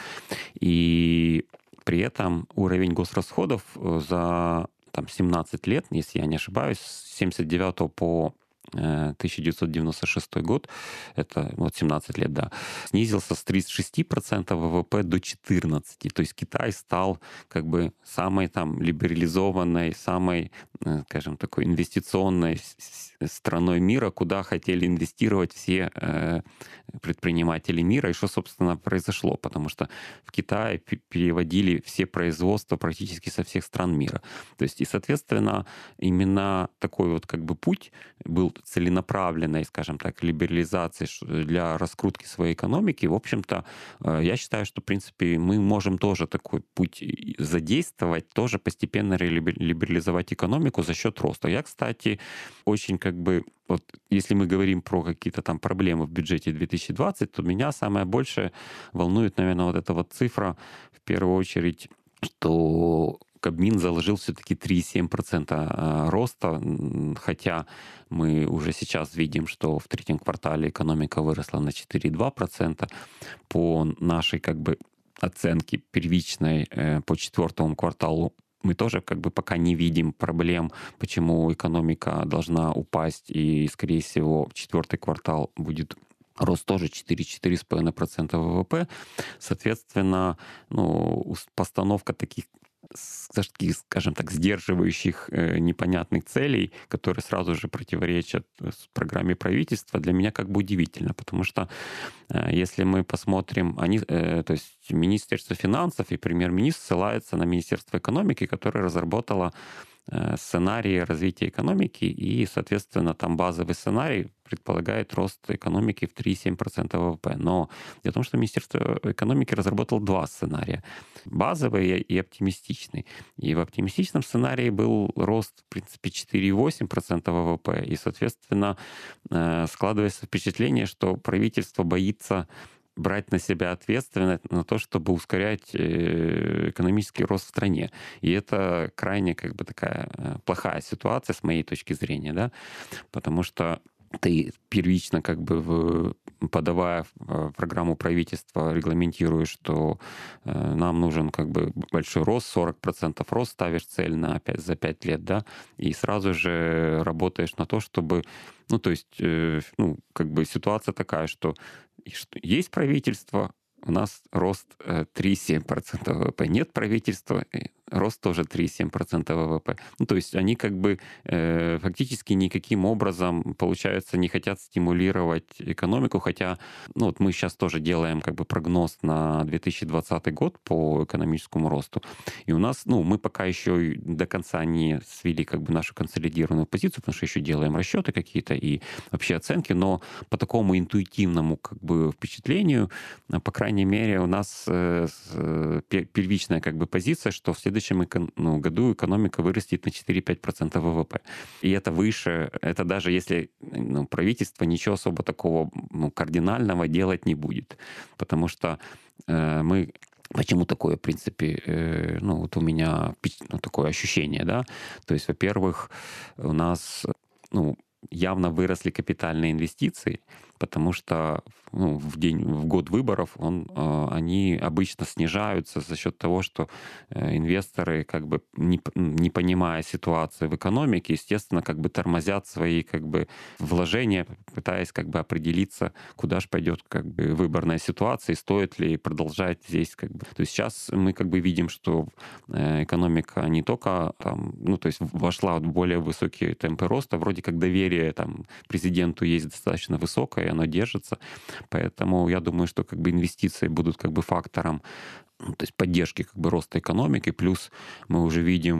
И при этом уровень госрасходов за там, семнадцать лет, если я не ошибаюсь, с семьдесят девятого по тысяча девятьсот девяносто шестой год, это вот семнадцать лет, да, снизился с тридцати шести процентов ВВП до четырнадцати процентов. То есть Китай стал как бы самой там либерализованной, самой, скажем, такой инвестиционной страной мира, куда хотели инвестировать все э, предприниматели мира. И что, собственно, произошло? Потому что в Китае переводили все производства практически со всех стран мира. То есть, и, соответственно, именно такой вот как бы путь был целенаправленной, скажем так, либерализации для раскрутки своей экономики. В общем-то, я считаю, что, в принципе, мы можем тоже такой путь задействовать, тоже постепенно либерализовать экономику за счет роста. Я, кстати, очень как бы, вот если мы говорим про какие-то там проблемы в бюджете две тысячи двадцать, то меня самое большее волнует, наверное, вот эта вот цифра, в первую очередь, что Кабмин заложил все-таки три целых семь десятых процента роста, хотя мы уже сейчас видим, что в третьем квартале экономика выросла на четыре целых два десятых процента. По нашей как бы оценке первичной по четвертому кварталу мы тоже как бы пока не видим проблем, почему экономика должна упасть, и, скорее всего, четвертый квартал будет рост тоже четыре-четыре целых пять десятых процента ВВП. Соответственно, ну, постановка таких, скажем так, сдерживающих э, непонятных целей, которые сразу же противоречат программе правительства, для меня как бы удивительно, потому что э, если мы посмотрим, они, э, то есть Министерство финансов и премьер-министр ссылаются на Министерство экономики, которое разработало э, сценарии развития экономики, и, соответственно, там базовый сценарий предполагает рост экономики в три целых семь десятых процента ВВП. Но дело в том, что Министерство экономики разработало два сценария. Базовый и оптимистичный. И в оптимистичном сценарии был рост, в принципе, четыре целых восемь десятых процента ВВП. И, соответственно, складывается впечатление, что правительство боится брать на себя ответственность на то, чтобы ускорять экономический рост в стране. И это крайне как бы такая плохая ситуация с моей точки зрения, да, потому что ты первично, как бы в, подавая программу правительства, регламентируешь, что э, нам нужен как бы большой рост, сорок процентов рост, ставишь цель на пять, за пять лет, да, и сразу же работаешь на то, чтобы, ну, то есть, э, ну, как бы ситуация такая, что есть правительство, у нас рост э, три целых семь десятых процента ВВП. Нет правительства, рост тоже три целых семь десятых процента ВВП. Ну, то есть они как бы э, фактически никаким образом, получается, не хотят стимулировать экономику, хотя ну, вот мы сейчас тоже делаем как бы прогноз на две тысячи двадцатый год по экономическому росту. И у нас, ну, мы пока еще до конца не свели как бы нашу консолидированную позицию, потому что еще делаем расчеты какие-то и вообще оценки, но по такому интуитивному как бы впечатлению, по крайней мере, у нас э, первичная как бы позиция, что в следующем ну, году экономика вырастет на четыре-пять процентов ВВП. И это выше, это даже если ну, правительство ничего особо такого ну, кардинального делать не будет. Потому что э, мы... Почему такое, в принципе, э, ну вот у меня ну, такое ощущение, да? То есть, во-первых, у нас ну, явно выросли капитальные инвестиции, потому что ну, в день, в год выборов он, они обычно снижаются за счет того, что инвесторы, как бы не, не понимая ситуацию в экономике, естественно, как бы тормозят свои как бы вложения, пытаясь как бы определиться, куда же пойдет как бы выборная ситуация, и стоит ли продолжать здесь как бы. То есть сейчас мы как бы видим, что экономика не только там, ну то есть вошла в более высокие темпы роста, вроде как доверие там президенту есть достаточно высокое, и оно держится. Поэтому я думаю, что как бы инвестиции будут как бы фактором то есть поддержки как бы роста экономики, плюс мы уже видим,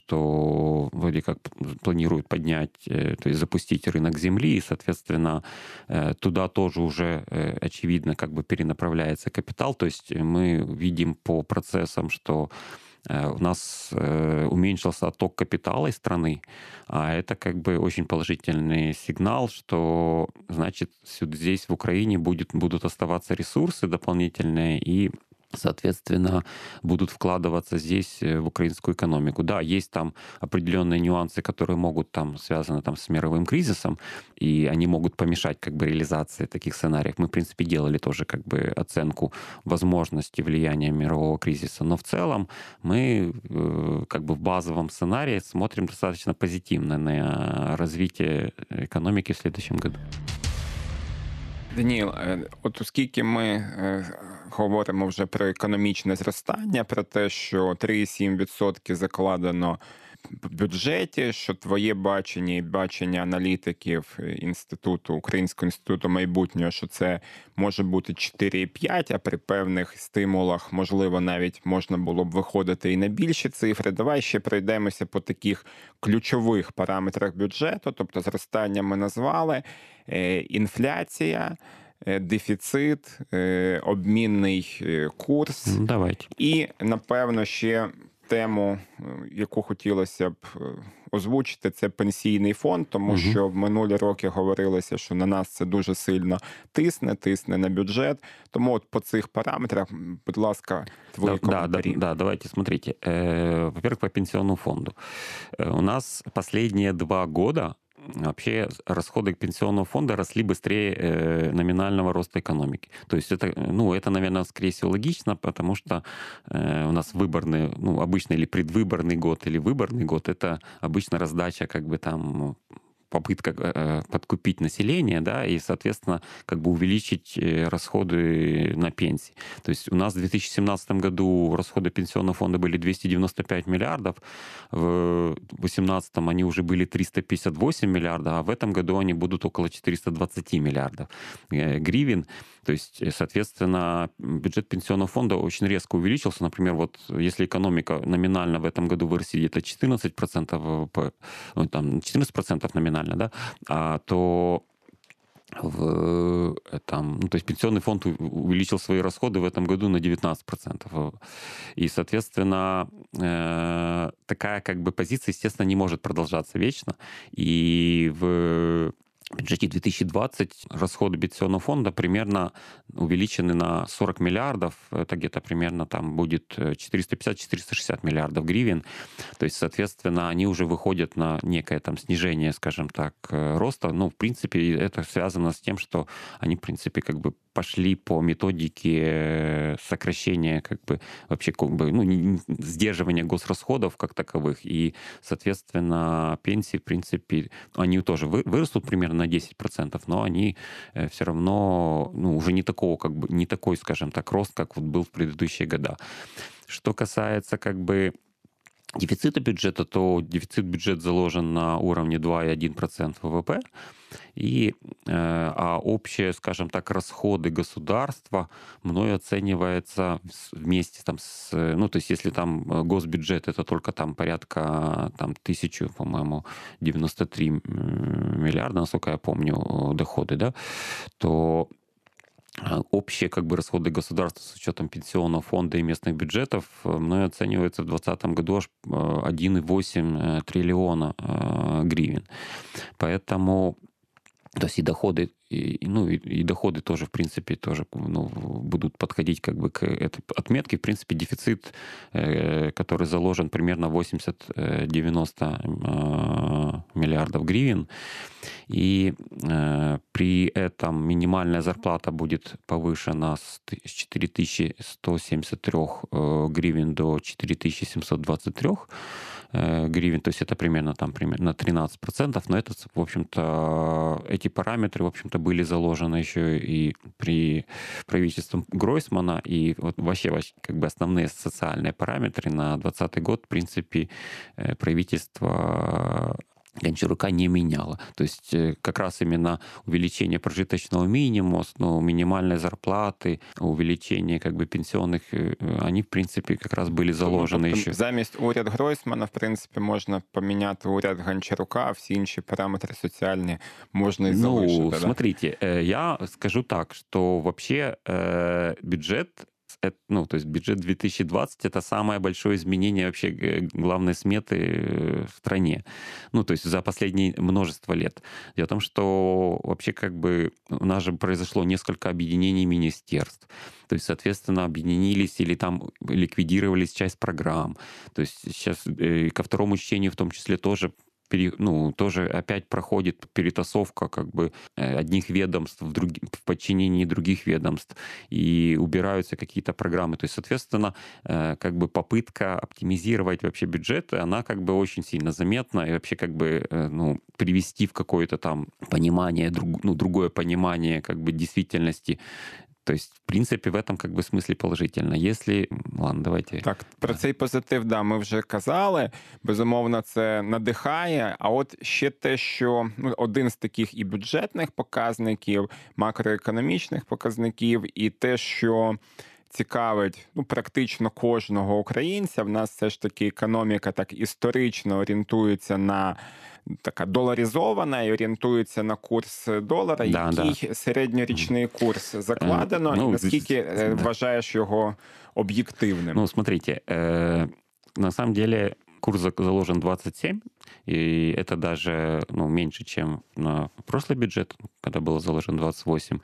что вроде как планируют поднять, то есть запустить рынок земли, и, соответственно, туда тоже уже очевидно как бы перенаправляется капитал, то есть мы видим по процессам, что у нас уменьшился отток капитала из страны, а это как бы очень положительный сигнал, что, значит, здесь в Украине будет, будут оставаться ресурсы дополнительные, и соответственно, будут вкладываться здесь в украинскую экономику. Да, есть там определенные нюансы, которые могут там связаны там с мировым кризисом, и они могут помешать как бы реализации таких сценариев. Мы, в принципе, делали тоже как бы оценку возможности влияния мирового кризиса, но в целом мы как бы в базовом сценарии смотрим достаточно позитивно на развитие экономики в следующем году. Даніл, от оскільки ми говоримо вже про економічне зростання, про те, що три цілих сім десятих відсотка закладено в бюджеті, що твоє бачення і бачення аналітиків інституту, Українського інституту майбутнього, що це може бути чотири цілих п'ять, а при певних стимулах, можливо, навіть можна було б виходити і на більші цифри. Давай ще пройдемося по таких ключових параметрах бюджету, тобто зростання ми назвали, інфляція, дефіцит, обмінний курс. Давайте. І, напевно, ще тему, яку хотілося б озвучити, це пенсійний фонд, тому угу. що в минулі роки говорилося, що на нас це дуже сильно тисне, тисне на бюджет. Тому от по цих параметрах, будь ласка, твої да, коментарі. Да, да, давайте, смотрите. Во-первых, по пенсионному фонду. У нас последние два года вообще расходы пенсионного фонда росли быстрее э, номинального роста экономики. То есть это, ну, это, наверное, скорее всего логично, потому что э, у нас выборный, ну, обычный или предвыборный год, или выборный год, это обычно раздача как бы там попытка э, подкупить население, да, и, соответственно, как бы увеличить расходы на пенсии. То есть у нас в две тысячи семнадцатом году расходы пенсионного фонда были двести девяносто пять миллиардов, в две тысячи восемнадцатом они уже были триста пятьдесят восемь миллиардов, а в этом году они будут около четыреста двадцать миллиардов гривен. То есть, соответственно, бюджет пенсионного фонда очень резко увеличился. Например, вот если экономика номинально в этом году вырастет где-то четырнадцать процентов ВВП, ну, там четырнадцать процентов номинально, да, а, то в, там, ну, то есть пенсионный фонд увеличил свои расходы в этом году на девятнадцать процентов. И, соответственно, э, такая как бы позиция, естественно, не может продолжаться вечно. И в В бюджете две тысячи двадцать расходы пенсионного фонда примерно увеличены на сорок миллиардов. Это где-то примерно там будет четыреста пятьдесят - четыреста шестьдесят миллиардов гривен. То есть, соответственно, они уже выходят на некое там снижение, скажем так, роста. Ну, в принципе, это связано с тем, что они, в принципе, как бы пошли по методике сокращения, как бы, вообще, как бы, ну, сдерживания госрасходов как таковых. И, соответственно, пенсии, в принципе, они тоже вырастут примерно на десять процентов, но они все равно, ну, уже не такого, как бы, не такой, скажем так, рост, как вот был в предыдущие года. Что касается, как бы, дефицита бюджета, то дефицит бюджета заложен на уровне два целых одна десятая процента ВВП, и, а общие, скажем так, расходы государства мною оценивается вместе там с, ну, то есть если там госбюджет это только там порядка там тысячу, по-моему, девяносто три миллиарда, насколько я помню, доходы, да, то общие как бы расходы государства с учетом пенсионного фонда и местных бюджетов мною оцениваются в двадцатом году аж один целых восемь триллиона гривен. Поэтому, то есть и доходы, и, ну, и, и доходы тоже, в принципе, тоже, ну, будут подходить как бы к этой отметке. В принципе, дефицит, э, который заложен примерно восемьдесят-девяносто э, миллиардов гривен. И э, при этом минимальная зарплата будет повышена с четыре тысячи сто семьдесят три э, гривен до четыре тысячи семьсот двадцать три э, гривен. То есть это примерно там примерно тринадцать процентов. Но это, в общем-то, эти параметры, в общем-то, были заложены еще и при правительстве Гройсмана. И вот вообще, как бы основные социальные параметры на двадцатый год, в принципе, правительство Гончарука не меняло. То есть как раз именно увеличение прожиточного минимума, ну, минимальной зарплаты, увеличение как бы пенсионных, они, в принципе, как раз были заложені тобто, ще. Замість уряд Гройсмана, в принципі, можна поміняти уряд Гончарука, а всі інші параметри соціальні можна і залишити. Ну, да? смотрите, я скажу так, что вообще бюджет, ну, то есть бюджет две тысячи двадцать это самое большое изменение вообще главной сметы в стране. Ну, то есть за последние множество лет. Дело в том, что вообще как бы у нас же произошло несколько объединений министерств. То есть, соответственно, объединились или там ликвидировались часть программ. То есть сейчас ко второму чтению в том числе тоже ну, тоже опять проходит перетасовка как бы одних ведомств в, друг... в подчинении других ведомств, и убираются какие-то программы. То есть, соответственно, как бы попытка оптимизировать вообще бюджет, она как бы очень сильно заметна, и вообще как бы, ну, привести в какое-то там понимание, друг... ну, другое понимание как бы действительности. То есть, в принципі, в этом как бы смислі положительно. Если... Ладно, давайте. Так, про цей позитив, да, ми вже казали. Безумовно, це надихає. А от ще те, що ну, один з таких і бюджетних показників, макроекономічних показників, і те, що цікавить ну, практично кожного українця. В нас все ж таки економіка так історично орієнтується на така доларизована і орієнтується на курс долара. Да, який да. середньорічний курс закладено, ну, і наскільки з... вважаєш його об'єктивним? Ну, смотрите, на самом деле курс заложен двадцать семь, и это даже ну, меньше, чем на прошлый бюджет, когда было заложено двадцать восемь.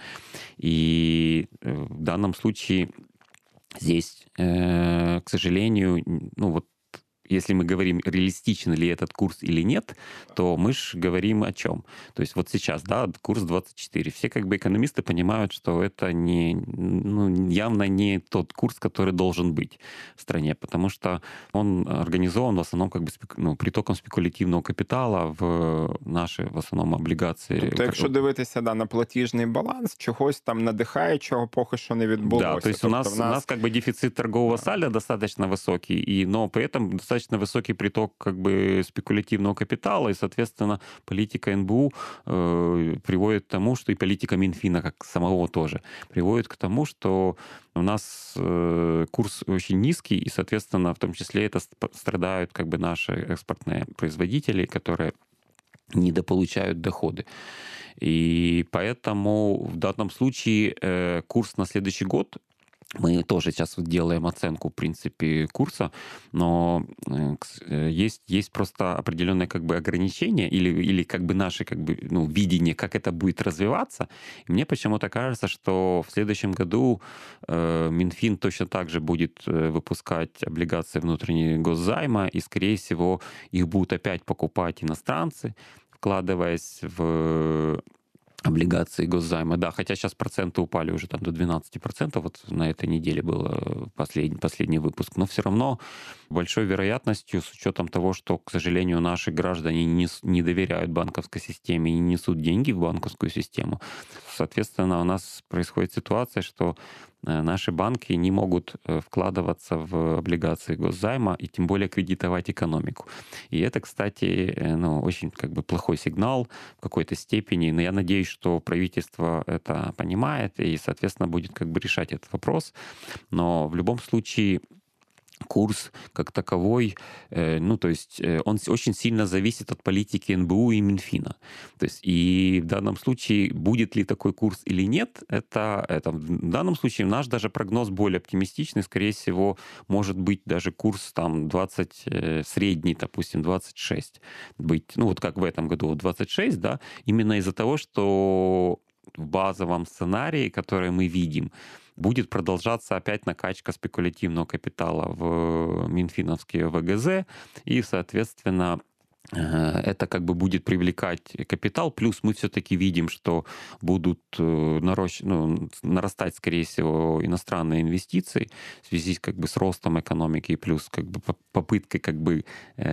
И в данном случае здесь, к сожалению, ну вот если мы говорим, реалистичен ли этот курс или нет, то мы же говорим о чем? То есть вот сейчас, да, курс двадцать четыре. Все как бы экономисты понимают, что это не, ну, явно не тот курс, который должен быть в стране, потому что он организован в основном как бы ну, притоком спекулятивного капитала в наші, в основному, облігації. Тобто, якщо дивитися да, на платіжний баланс, чогось там надихаючого поки що не відбулося. Да, то есть тобто у нас, нас... у нас как бы дефицит торгового да. сальда достаточно высокий, и, но при этом достаточно высокий приток как бы спекулятивного капитала, и, соответственно, политика эн бэ у э, приводит к тому, что и политика Минфина как самого тоже приводит к тому, что у нас э, курс очень низкий, и, соответственно, в том числе это страдают как бы наши экспортные производители, которые недополучают доходы. И поэтому в данном случае э, курс на следующий год, мы тоже сейчас делаем оценку, в принципе, курса, но есть, есть просто определенное как бы ограничение или, или как бы наше как бы, ну, видение, как это будет развиваться. И мне почему-то кажется, что в следующем году э, Минфин точно так же будет выпускать облигации внутреннего госзайма, и, скорее всего, их будут опять покупать иностранцы, вкладываясь в облигации госзайма. Да, хотя сейчас проценты упали уже там до двенадцать процентов, вот на этой неделе был последний, последний выпуск, но все равно большой вероятностью, с учетом того, что, к сожалению, наши граждане не, не доверяют банковской системе и не несут деньги в банковскую систему, соответственно, у нас происходит ситуация, что наши банки не могут вкладываться в облигации госзайма и тем более кредитовать экономику. И это, кстати, ну, очень как бы плохой сигнал в какой-то степени. Но я надеюсь, что правительство это понимает и, соответственно, будет как бы решать этот вопрос. Но в любом случае курс как таковой, ну, то есть он очень сильно зависит от политики эн бэ у и Минфина. То есть и в данном случае будет ли такой курс или нет, это, это в данном случае наш даже прогноз более оптимистичный, скорее всего, может быть даже курс там двадцать, средний, допустим, двадцать шесть быть, ну, вот как в этом году двадцать шесть, да, именно из-за того, что в базовом сценарии, который мы видим, будет продолжаться опять накачка спекулятивного капитала в минфиновские вэ гэ зэ, и, соответственно, это как бы будет привлекать капитал. Плюс мы все-таки видим, что будут наращ... ну, нарастать, скорее всего, иностранные инвестиции в связи как бы с ростом экономики, плюс как бы попыткой как бы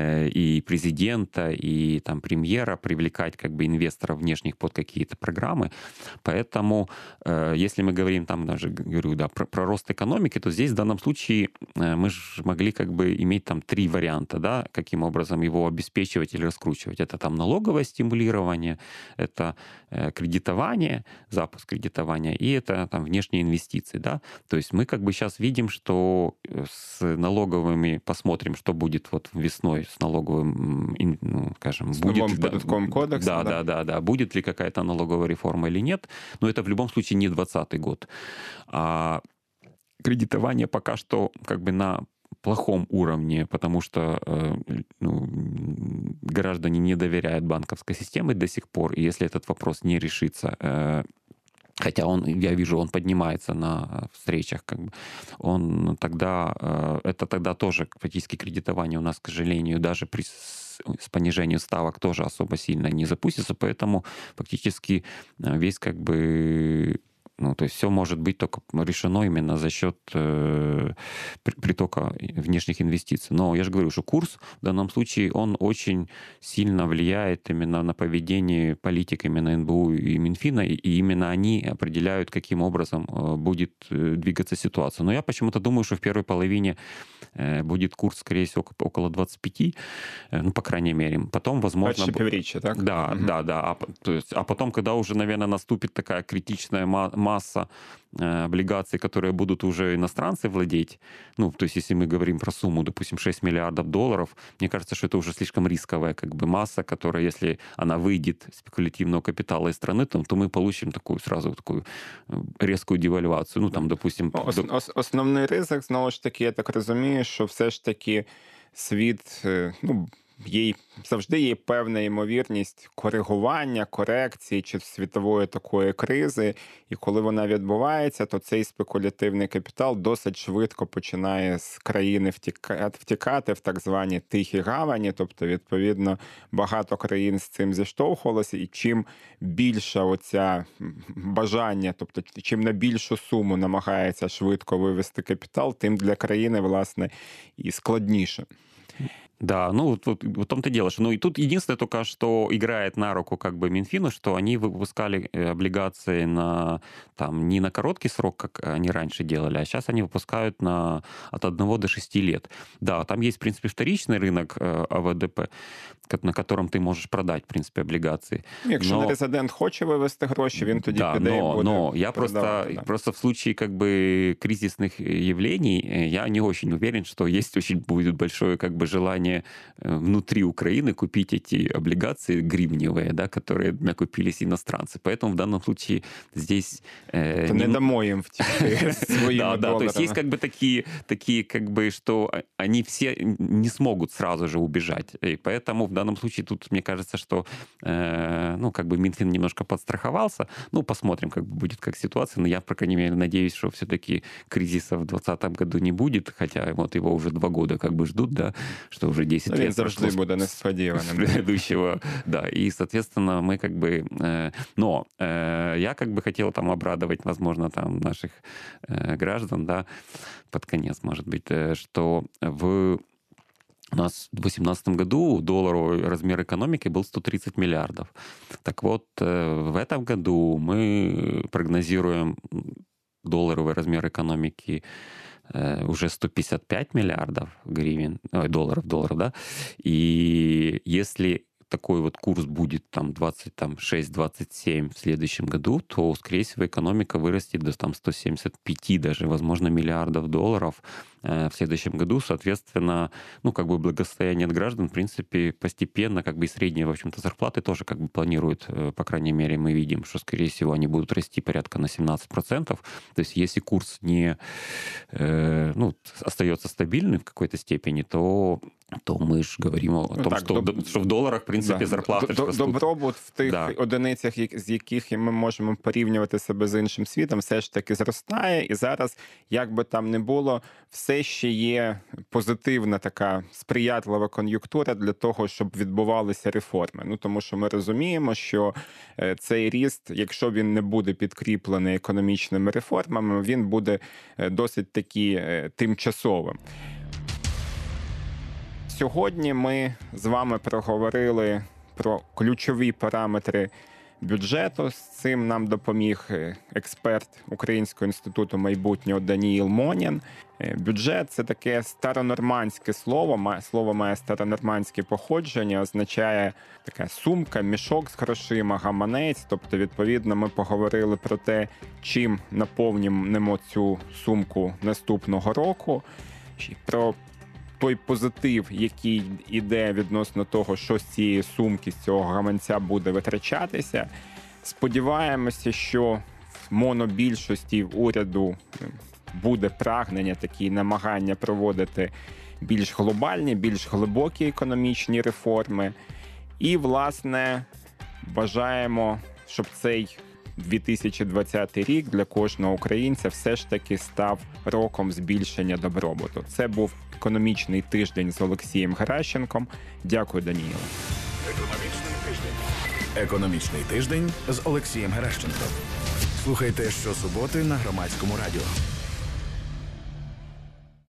и президента, и там премьера привлекать как бы инвесторов внешних под какие-то программы. Поэтому, если мы говорим там даже, говорю, да, про, про рост экономики, то здесь в данном случае мы же могли как бы иметь там три варианта, да, каким образом его обеспечивать или раскручивать. Это там налоговое стимулирование, это э, кредитование, запуск кредитования, и это там внешние инвестиции, да. То есть мы как бы сейчас видим, что с налоговыми посмотрим, что будет вот весной с налоговым, ну, скажем, с будет новым податковым кодексом, да, да, да, да, да, будет ли какая-то налоговая реформа или нет, но это в любом случае не двадцатый год. А кредитование пока что как бы на плохом уровне, потому что ну, граждане не доверяют банковской системе до сих пор, и если этот вопрос не решится, хотя он, я вижу, он поднимается на встречах, как бы, он тогда, это тогда тоже фактически кредитование у нас, к сожалению, даже при с понижением ставок тоже особо сильно не запустится, поэтому фактически весь как бы Ну, то есть все может быть только решено именно за счет э, притока внешних инвестиций. Но я же говорю, что курс в данном случае, он очень сильно влияет именно на поведение политик именно эн бэ у и Минфина, и именно они определяют, каким образом будет двигаться ситуация. Но я почему-то думаю, что в первой половине будет курс, скорее всего, около двадцать пять, ну, по крайней мере. Потом, возможно... Почти півріччя, так? Да, угу. да, да. А, то есть, а потом, когда уже, наверное, наступит такая критичная масса облигаций, которые будут уже иностранцы владеть, ну, то есть если мы говорим про сумму, допустим, шесть миллиардов долларов, мне кажется, что это уже слишком рисковая как бы масса, которая, если она выйдет спекулятивного капитала из страны, то, то мы получим такую сразу такую резкую девальвацію. Ну, там, допустим... Ос, ос, основний ризик, знову ж таки, я так розумію, що все ж таки світ, ну, є, завжди є певна ймовірність коригування, корекції чи світової такої кризи. І коли вона відбувається, то цей спекулятивний капітал досить швидко починає з країни втікати, втікати в так звані тихі гавані. Тобто, відповідно, багато країн з цим зіштовхувалося. І чим більше оця бажання, тобто чим на більшу суму намагається швидко вивести капітал, тим для країни, власне, і складніше. Да, ну вот, вот в том-то и дело, что ну и тут единственное только, что играет на руку как бы Минфину, что они выпускали облигации на там не на короткий срок, как они раньше делали, а сейчас они выпускают на от одного до шести лет. Да, там есть, в принципе, вторичный рынок АВДП, на котором ты можешь продать, в принципе, облигации. Якщо но... резидент хоче вивести гроші, він тоді да, піде но, і буде но я просто, да. просто в случае как бы кризисных явлений я не очень уверен, что есть очень будет большое как бы желание внутри Украины купить эти облигации гривневые, да, которые накупились иностранцы. Поэтому в данном случае здесь... Э, не, не дамо им втекти своими да, да, то есть есть как бы такие, такие как бы, что они все не смогут сразу же убежать. И поэтому в данном случае тут, мне кажется, что э, ну, как бы Минфин немножко подстраховался. Ну, посмотрим, как будет как ситуация. Но я, по крайней мере, надеюсь, что все-таки кризиса в двадцатом году не будет, хотя вот его уже два года как бы ждут, да, что уже десять ну, лет завжди буде несподіваним. Предыдущего, да, и, соответственно, мы как бы... Э, но э, я как бы хотел там обрадовать, возможно, там наших э, граждан, да, под конец, может быть, э, что в... У нас в две тысячи восемнадцатом году долларовый размер экономики был сто тридцать миллиардов. Так вот, в этом году мы прогнозируем долларовый размер экономики уже сто пятьдесят пять миллиардов гривен, ой, долларов, долларов, да. И если такой вот курс будет там двадцать шесть - двадцать семь в следующем году, то, скорее всего, экономика вырастет до там сто семьдесят пять даже, возможно, миллиардов долларов в следующем году. Соответственно, ну, как бы благосостояние граждан, в принципе, постепенно, как бы и средние, в общем-то, зарплаты тоже как бы планируют, по крайней мере, мы видим, что, скорее всего, они будут расти порядка на семнадцать процентов. То есть, если курс не, э, ну, остается стабильным в какой-то степени, то то ми ж говоримо о ну, тому, так, що, доб... що в доларах, в принципі, да. зарплати До, ростуть. Добробут в тих да. одиницях, з яких ми можемо порівнювати себе з іншим світом, все ж таки зростає. І зараз, як би там не було, все ще є позитивна така сприятлива кон'юнктура для того, щоб відбувалися реформи. Ну, тому що ми розуміємо, що цей ріст, якщо він не буде підкріплений економічними реформами, він буде досить таки тимчасовим. Сьогодні ми з вами проговорили про ключові параметри бюджету. З цим нам допоміг експерт Українського інституту майбутнього Даніїл Монін. Бюджет – це таке старонормандське слово, слово має старонормандське походження, означає така сумка, мішок з грошима, гаманець. Тобто, відповідно, ми поговорили про те, чим наповнимо цю сумку наступного року, про той позитив, який іде відносно того, що з цієї сумки, з цього гаманця буде витрачатися. Сподіваємося, що в монобільшості уряду буде прагнення, такі намагання проводити більш глобальні, більш глибокі економічні реформи. І, власне, бажаємо, щоб цей дві тисячі двадцятий рік для кожного українця все ж таки став роком збільшення добробуту. Це був економічний тиждень з Олексієм Геращенком. Дякую, Даніїле. Економічний тиждень. Економічний тиждень з Олексієм Геращенком. Слухайте щосуботи на Громадському радіо.